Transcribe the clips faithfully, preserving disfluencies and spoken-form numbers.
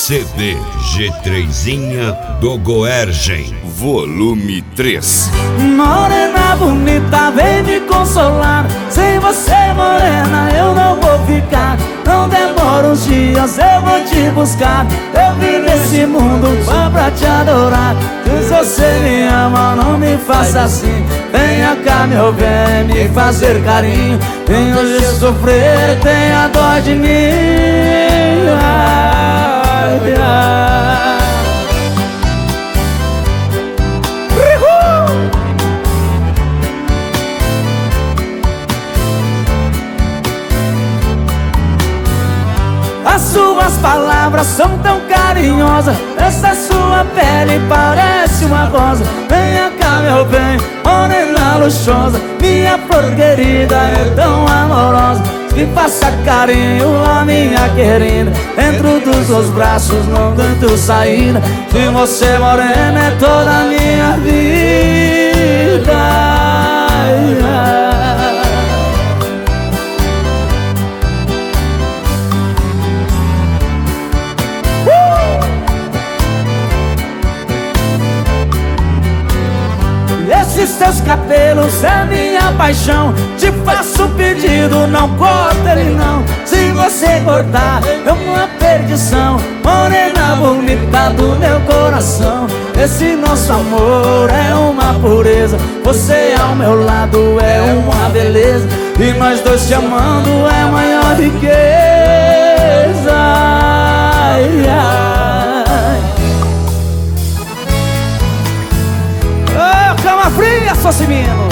C D G três do Goergen, volume três. Morena bonita, vem me consolar. Sem você, morena, eu não vou ficar. Não demora uns dias, eu vou te buscar. Eu vim nesse mundo só pra te adorar. Se você me ama, não me faça assim. Venha cá, meu bem, me fazer carinho. Vem hoje sofrer, tenha dó de mim. Ai, ai. As suas palavras são tão carinhosas. Essa sua pele parece uma rosa. Venha cá, meu bem, morena luxuosa. Minha flor querida é tão amorosa. Me faça carinho, a minha querida. Dentro dos seus braços não tanto saída. Se você, morena, é toda a minha vida. Ai, ai. Esses seus cabelos é minha paixão. Te faço um pedido, não corta ele não. Se você cortar, é uma perdição. Morena bonita do meu coração. Esse nosso amor é uma pureza. Você ao meu lado é uma beleza. E nós dois te amando é a maior riqueza. Ai, ai. Cama fria, Socimino.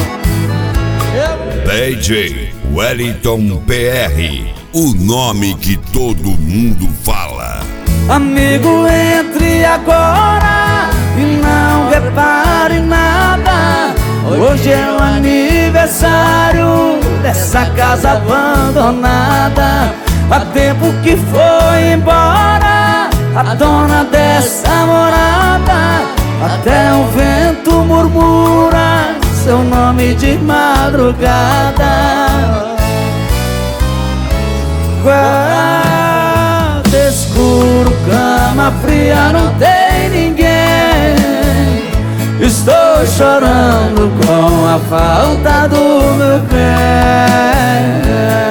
D J Wellington P R, o nome que todo mundo fala. Amigo, entre agora e não repare nada. Hoje é o aniversário dessa casa abandonada. Há tempo que foi embora a dona dessa morada. Até o vento murmura seu nome de madrugada. Quarto escuro, cama fria, não tem ninguém. Estou chorando com a falta do meu bem.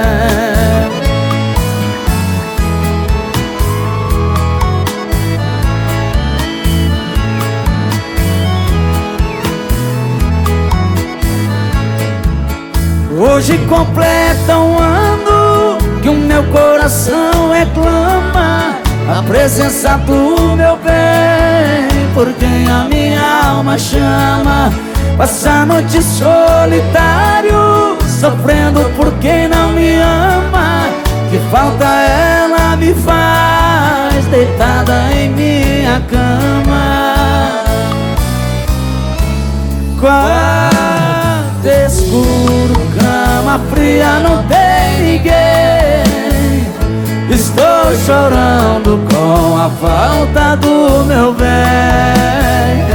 Hoje completa um ano que o meu coração reclama a presença do meu bem, por quem a minha alma chama. Passa a noite solitário, sofrendo por quem não me ama. Que falta ela me faz, deitada em minha cama. Quarto escuro, cama fria, não tem ninguém. Estou chorando com a falta do meu bem.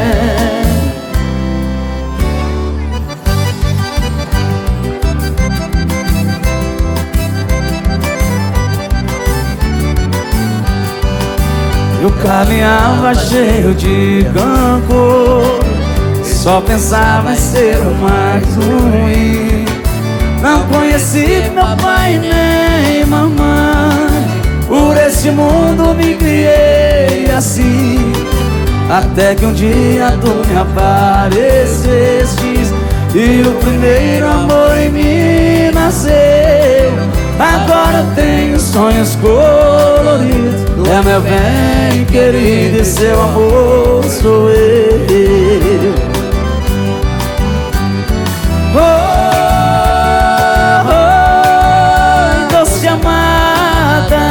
Eu caminhava cheio de rancor, só pensava em ser o mais ruim. Não conheci meu pai nem mamãe. Por esse mundo me criei assim. Até que um dia tu me aparecestes e o primeiro amor em mim nasceu. Agora eu tenho sonhos coloridos. É meu bem querido e seu amor sou eu. Oh, oh, oh, doce amada,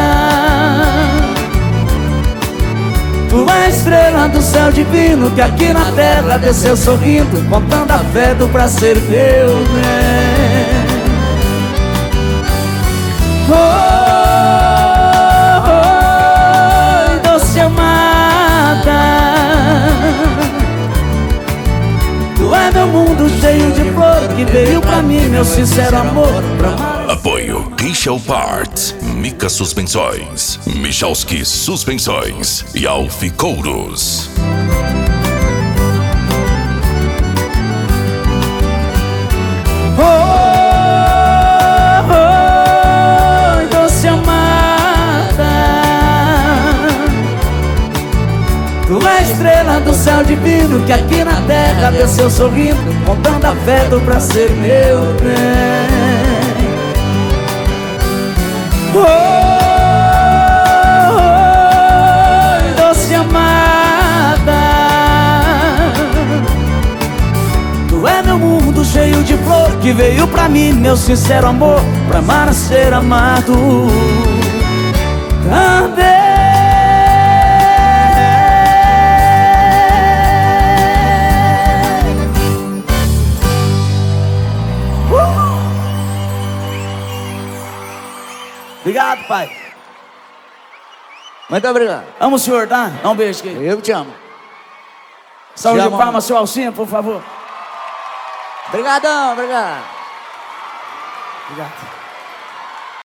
tu é a estrela do céu divino que aqui na terra desceu sorrindo, contando a fé do pra ser meu bem. Oh, oh, oh, doce amada, tu é meu mundo cheio de flor que que veio pra mim, meu sincero amor, pra amar. Apoio Richel Parts, Mica Suspensões, Michalski Suspensões e Alfi Couros. Oh, oh, oh, doce amada, tu é a estrela do céu divino que aqui na terra desceu sorrindo, contando afeto pra ser meu bem. Oh, oh, oh, doce amada, tu é meu mundo cheio de flor que veio pra mim, meu sincero amor, pra amar a ser amado também. Obrigado, pai. Muito obrigado. Amo o senhor, tá? Dá um beijo aqui. Eu te amo. Saúde Te de amo. palmas, seu Alcinha, por favor. Obrigadão, obrigado. Obrigado.